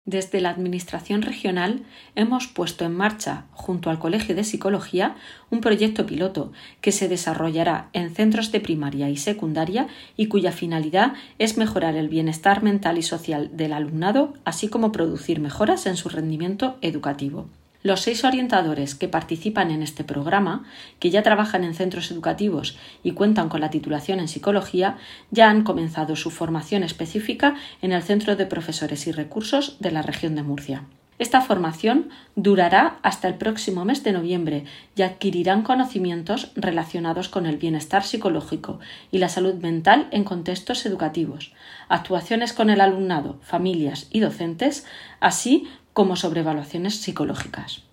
Desde la Administración Regional hemos puesto en marcha, junto al Colegio de Psicología, un proyecto piloto que se desarrollará en centros de primaria y secundaria y cuya finalidad es mejorar el bienestar mental y social del alumnado, así como producir mejoras en su rendimiento educativo. Los 6 orientadores que participan en este programa, que ya trabajan en centros educativos y cuentan con la titulación en psicología, ya han comenzado su formación específica en el Centro de Profesores y Recursos de la región de Murcia. Esta formación durará hasta el próximo mes de noviembre y adquirirán conocimientos relacionados con el bienestar psicológico y la salud mental en contextos educativos, actuaciones con el alumnado, familias y docentes, así como sobre evaluaciones psicológicas.